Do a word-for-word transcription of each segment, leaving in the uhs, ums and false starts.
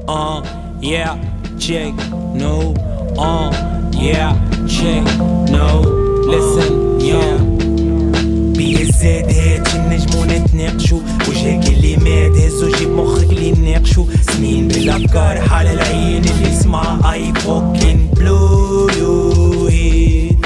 Uh, yeah, check, no. Uh, yeah, check, no. Listen, yeah. بيزادات النجمو نتناقشو وجهك اللي مات هزو جيب مخك اللي ناقشو سنين بالافكار حال العين اللي يسمع اي فوكين بلو يو هيد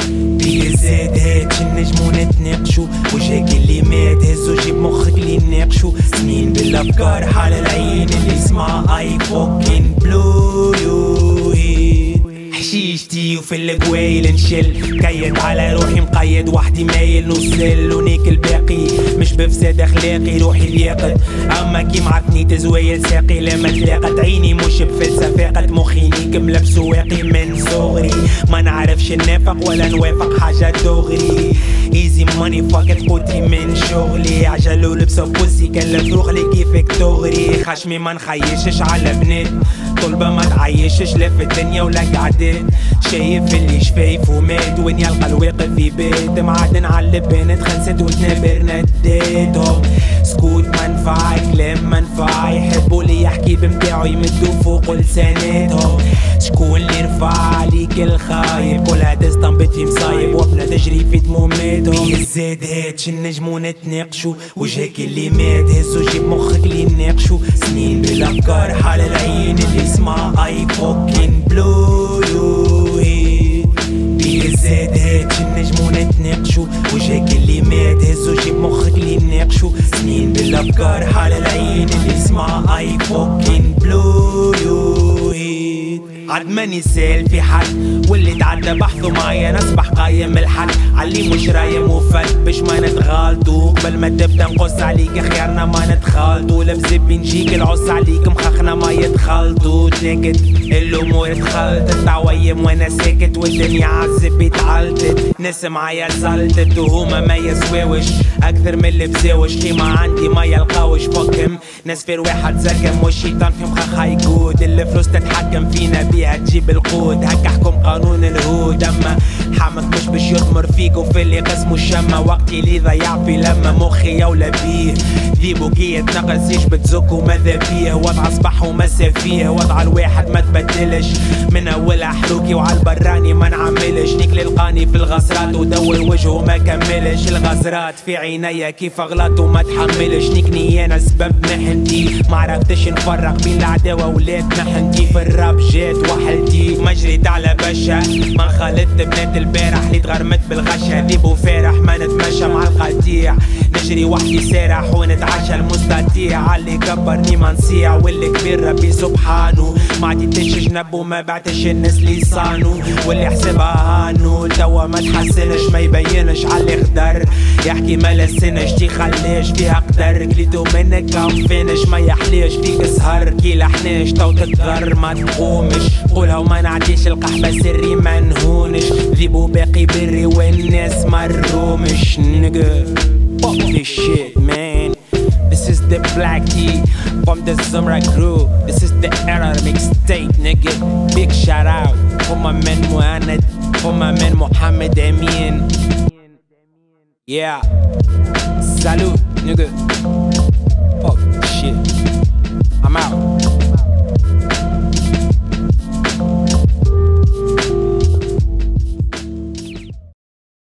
بيزادات النجمو نتناقشو وجهك اللي مات هزو جيب مخك اللي ناقشو سنين بالافكار حال العين اللي يسمع اي فوكين بلو يو هيد حشيشتي وفي القوايل نشل كيد على روحي مقيد وحدي مايل نوصل ونيك الباقي مش بفساد اخلاقي روحي لياقت اما كي معرفني تزويل ساقي لما تلاقت عيني مش بفلسفة قد مخي ليك ملبس واقي من صغري ما نعرفش نافق ولا نوافق حاجة دغري ايزي ماني فاقت قوتي من شغلي عجل ولبسه بوسي كلف روحلي كيفك تغري خشمي ما نخيشش على بنات طلبة ما تعيشش لا في الدنيا ولا قعدات شايف اللي شفايف ومات وين يلقى الواقف في بيت معدن على البنات خنسات وتنابر نديتهم سكوت منفعي كلام منفعي يحبوا لي يحكي بمتاعو يمدوا فوق لساناتهم شكون اللي رفع عليك الخايب كلها تستنبط في مصايب وفنا تجري في دموماتهم بيزادات النجمو نتناقشو وجهك اللي مات هزو جيب مخك اللي ناقشو سنين بالافكار حال العين اللي يسمع اي فوكين بلو يو هيد بيزادات النجمو نتناقشو وجهك اللي مات هزو جيب مخك اللي ناقشو سنين بالافكار حال العين اللي يسمع اي فوكين بلو يو هيد عد ماني سال في حد واللي تعدى بحثه معايا نصبح قايم الحد علي مش رايم وفات باش ما نتغالطو قبل ما تبدا نقص عليك خيارنا ما نتخالطو لبزب بنجيك العص عليك مخخنا ما يتخالطو تلاقت الامور تخلطت تعويم وانا ساكت والدنيا عزب اتعلتت ناس معايا زلتت وهما ما يسواوش اكثر من اللي بزاوش كيما عندي ما يلقاوش فكم ناس فير واحد زكم والشيطان في مخخها يقود الفلوس تتحكم فينا بيها تجيب القود هكا حكم قانون الهود اما حامك مش باش يثمر فيك وفي اللي قسمو الشمة وقتي اللي ضيع في لما مخي يولى بيه ذيبو كي يتنقص يشبت زكو ماذا بيه وضع صباح ومسا فيه وضع الواحد ما تبدلش من اولها حلوكي وعالبراني ما نعملش نيك للقاني في الغسرات ودور وجهه ما كملش الغزرات في عينيا كيف اغلط وما تحملش نيكني انا سبب محنتي ما عرفتش نفرق بين العداوه ولاد محنتي في الراب جات وحلتي ما جريت على بشا ما خالدت بنات البارح اللي تغرمت بالغشا ذيب وفارح ما نتمشى مع القطيع نجري وحدي سارح ونتعشى المستطيع علي كبرني ما نصيع واللي كبير ربي سبحانه ما عديتش جنب وما بعتش الناس اللي صانو واللي حسبها هانو توا ما تحسنش ما يبينش علي خضر يحكي ما لسنش تي خلاش فيها قدر كليتو منك كنفينش ما يحليش فيك سهر كي لحناش تو تتغر ما تقومش قولها وما نعديش القحبة سري ما نهونش ذيبو باقي بري والناس مرومش nigga fuck this shit man this is the Black Tea from the Zumra crew this is the era mixtape nigga big shout out for my man Muhammad for my man Muhammad Amin yeah salute nigga